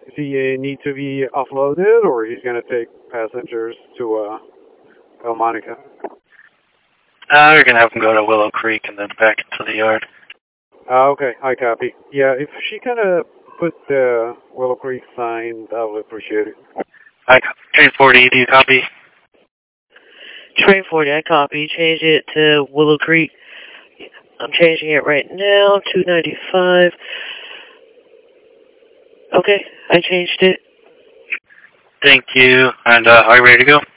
Does he need to be offloaded, or he's going to take passengers to El Monica? We're going to have him go to Willow Creek and then back into the yard. Okay, I copy. Yeah, if she kind of put the Willow Creek sign, I would appreciate it. I copy. Train 40, do you copy? Train 40, I copy. Change it to Willow Creek. I'm changing it right now, 295. Okay, I changed it. Thank you. And are you ready to go?